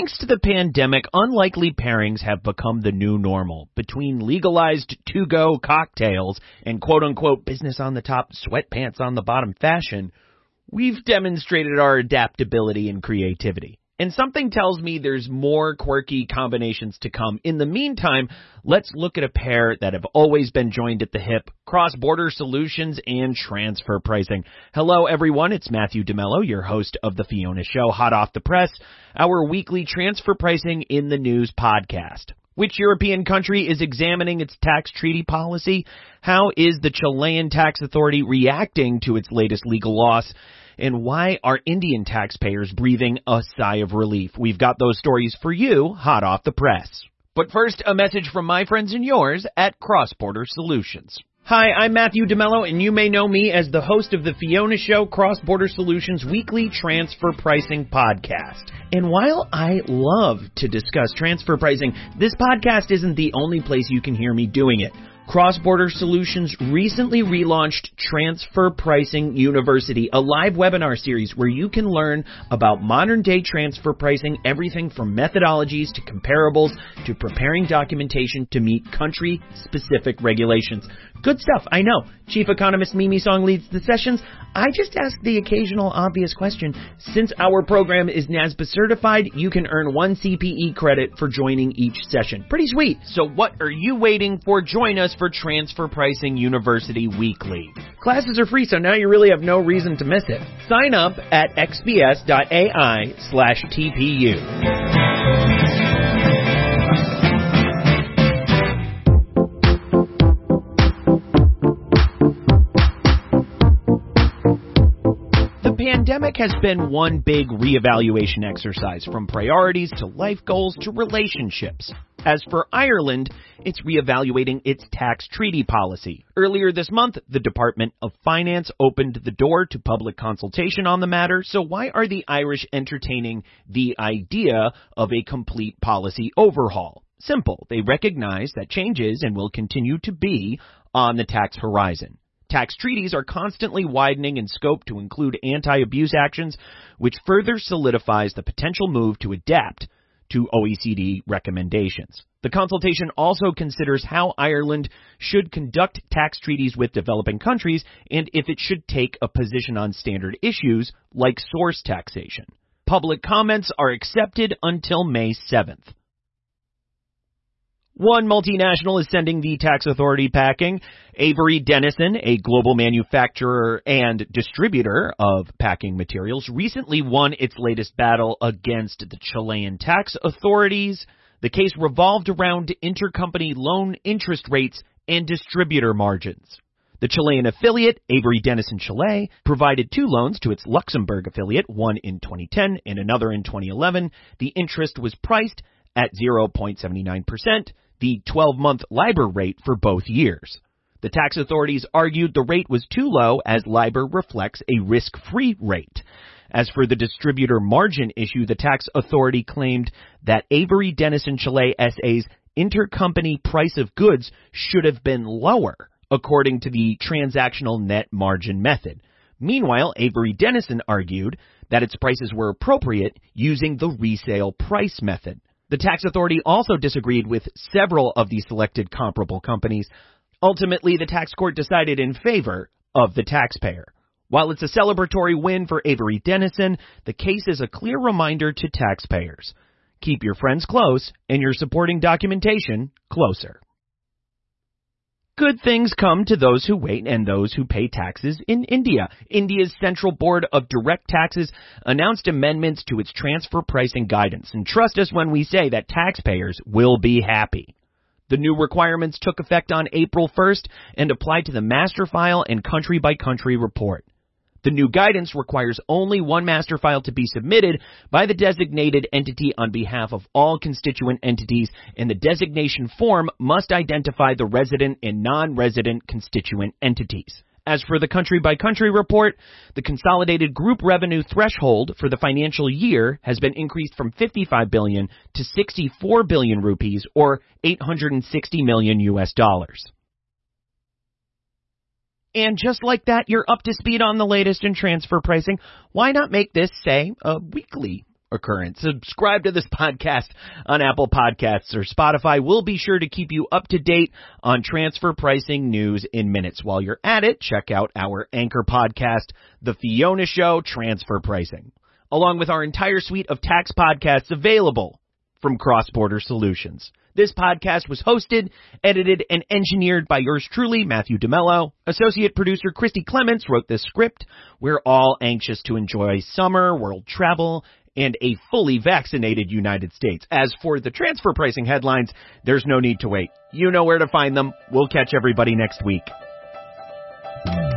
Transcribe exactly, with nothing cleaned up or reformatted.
Thanks to the pandemic, unlikely pairings have become the new normal. Between legalized to-go cocktails and quote-unquote business on the top, sweatpants on the bottom fashion, we've demonstrated our adaptability and creativity. And something tells me there's more quirky combinations to come. In the meantime, let's look at a pair that have always been joined at the hip: cross-border solutions and transfer pricing. Hello, everyone. It's Matthew DeMello, your host of The Fiona Show, hot off the press, our weekly transfer pricing in the news podcast. Which European country is examining its tax treaty policy? How is the Chilean tax authority reacting to its latest legal loss? And why are Indian taxpayers breathing a sigh of relief? We've got those stories for you, hot off the press. But first, a message from my friends and yours at Cross Border Solutions. Hi, I'm Matthew DeMello, and you may know me as the host of the Fiona Show, Cross Border Solutions weekly transfer pricing podcast. And while I love to discuss transfer pricing, this podcast isn't the only place you can hear me doing it. Cross Border Solutions recently relaunched Transfer Pricing University, a live webinar series where you can learn about modern-day transfer pricing, everything from methodologies to comparables to preparing documentation to meet country-specific regulations. Good stuff, I know. Chief Economist Mimi Song leads the sessions. I just ask the occasional obvious question. Since our program is NASBA certified, you can earn one C P E credit for joining each session. Pretty sweet. So what are you waiting for? Join us for Transfer Pricing University Weekly. Classes are free, so now you really have no reason to miss it. Sign up at xbs.ai slash TPU. The pandemic has been one big reevaluation exercise, from priorities to life goals to relationships. As for Ireland, it's reevaluating its tax treaty policy. Earlier this month, the Department of Finance opened the door to public consultation on the matter, so why are the Irish entertaining the idea of a complete policy overhaul? Simple. They recognize that change is and will continue to be on the tax horizon. Tax treaties are constantly widening in scope to include anti-abuse actions, which further solidifies the potential move to adapt to O E C D recommendations. The consultation also considers how Ireland should conduct tax treaties with developing countries and if it should take a position on standard issues like source taxation. Public comments are accepted until May seventh. One multinational is sending the tax authority packing. Avery Dennison, a global manufacturer and distributor of packing materials, recently won its latest battle against the Chilean tax authorities. The case revolved around intercompany loan interest rates and distributor margins. The Chilean affiliate, Avery Dennison Chile, provided two loans to its Luxembourg affiliate, one in twenty ten and another in twenty eleven. The interest was priced at zero point seven nine percent. The twelve-month LIBOR rate for both years. The tax authorities argued the rate was too low as LIBOR reflects a risk-free rate. As for the distributor margin issue, the tax authority claimed that Avery Dennison Chile S A's intercompany price of goods should have been lower, according to the transactional net margin method. Meanwhile, Avery Dennison argued that its prices were appropriate using the resale price method. The tax authority also disagreed with several of the selected comparable companies. Ultimately, the tax court decided in favor of the taxpayer. While it's a celebratory win for Avery Dennison, the case is a clear reminder to taxpayers. Keep your friends close and your supporting documentation closer. Good things come to those who wait and those who pay taxes in India. India's Central Board of Direct Taxes announced amendments to its transfer pricing guidance. And trust us when we say that taxpayers will be happy. The new requirements took effect on April first and apply to the master file and country-by-country report. The new guidance requires only one master file to be submitted by the designated entity on behalf of all constituent entities, and the designation form must identify the resident and non-resident constituent entities. As for the country-by-country report, the consolidated group revenue threshold for the financial year has been increased from fifty-five billion to sixty-four billion rupees, or eight hundred sixty million U S dollars. And just like that, you're up to speed on the latest in transfer pricing. Why not make this, say, a weekly occurrence. Subscribe to this podcast on Apple Podcasts or Spotify. We'll be sure to keep you up to date on transfer pricing news in minutes. While you're at it, check out our anchor podcast, The Fiona Show Transfer Pricing, along with our entire suite of tax podcasts available from Cross Border Solutions. This podcast was hosted, edited, and engineered by yours truly, Matthew DeMello. Associate producer Christy Clements wrote this script. We're all anxious to enjoy summer, world travel, and a fully vaccinated United States. As for the transfer pricing headlines, there's no need to wait. You know where to find them. We'll catch everybody next week.